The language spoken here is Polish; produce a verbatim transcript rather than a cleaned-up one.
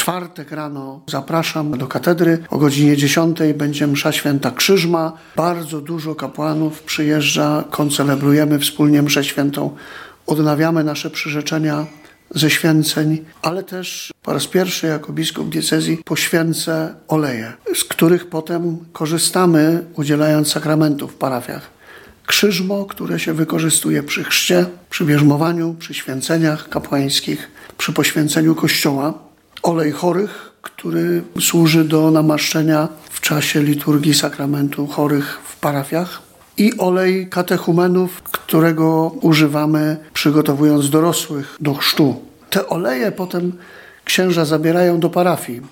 czwartek rano zapraszam do katedry. O godzinie dziesiątej będzie msza święta Krzyżma. Bardzo dużo kapłanów przyjeżdża, koncelebrujemy wspólnie mszę świętą. Odnawiamy nasze przyrzeczenia ze święceń, ale też po raz pierwszy jako biskup diecezji poświęcę oleje, z których potem korzystamy, udzielając sakramentów w parafiach. Krzyżmo, które się wykorzystuje przy chrzcie, przy bierzmowaniu, przy święceniach kapłańskich, przy poświęceniu kościoła. Olej chorych, który służy do namaszczenia w czasie liturgii sakramentu chorych w parafiach. I olej katechumenów, którego używamy przygotowując dorosłych do chrztu. Te oleje potem księża zabierają do parafii